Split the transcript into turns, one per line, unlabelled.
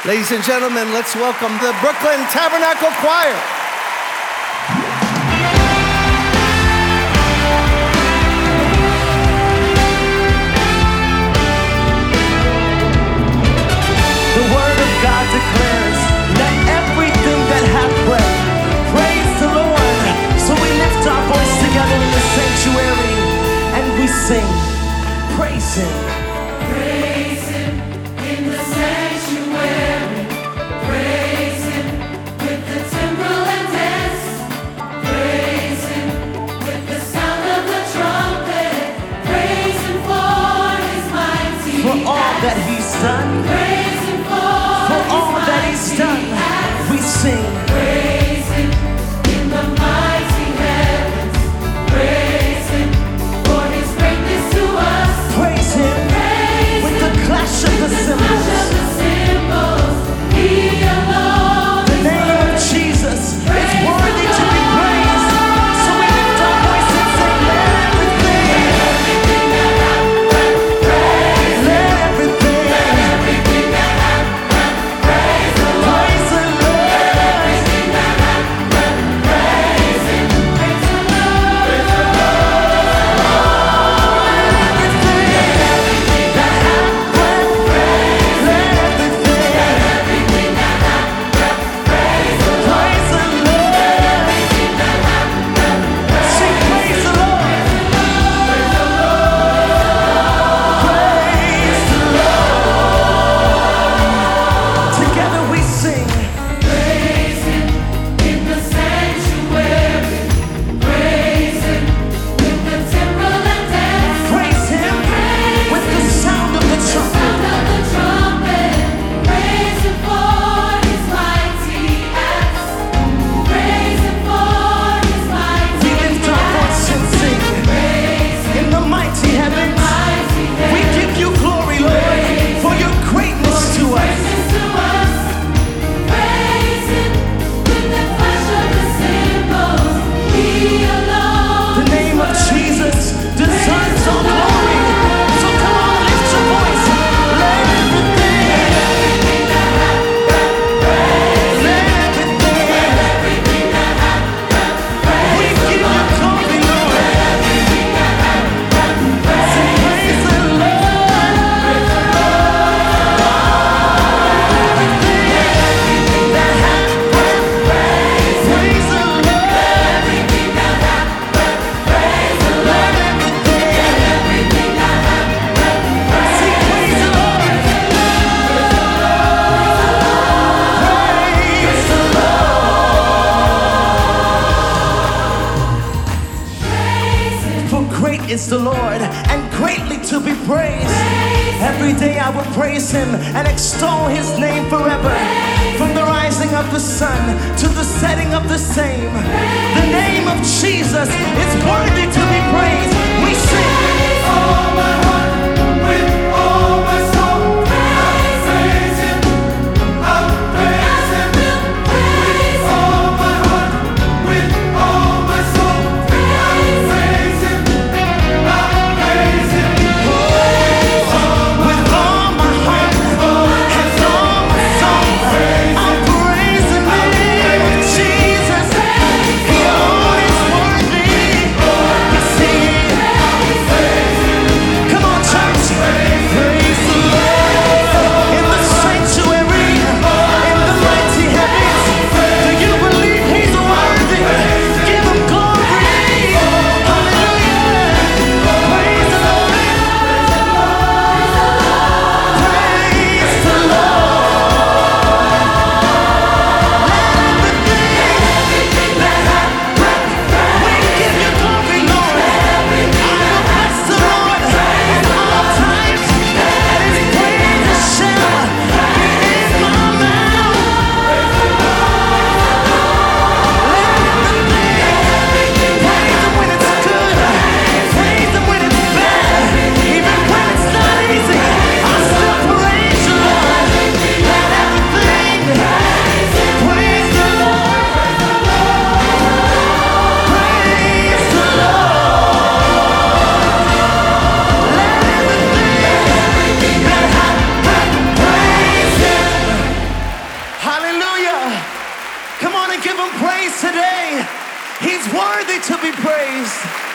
Ladies and gentlemen, let's welcome the Brooklyn Tabernacle Choir.
The word of God declares, let everything that hath breath praise the Lord. So we lift our voice together in the sanctuary and we sing, praise Him.
Praise Him in the sanctuary. Praise Him with the timbrel and dance. Praise Him with the sound of the trumpet. Praise Him for His mighty
For all that He's done,
Praise Him for
all that He's done, we sing.
Praise Him in the mighty heavens. Praise Him for His greatness to us.
Praise Him with the clash of the cymbals.
He alone
The name of Jesus is worthy to be praised. So we lift our voice and sing, let everything, let everything, praise the is the Lord, and greatly to be praised. Every day I will praise Him and extol His name forever. From the rising of the sun to the setting of the same, the name of Jesus is worthy to be praised. We sing with all my heart, with all my soul. I'll praise Him, I'll praise Him. With all my heart, with all my soul. I'll praise Him, I'll praise Him. With all my heart and all my soul, I'll praise the name of Jesus. He alone is worthy. We sing it. Come Come on and give him praise today. He's worthy to be praised.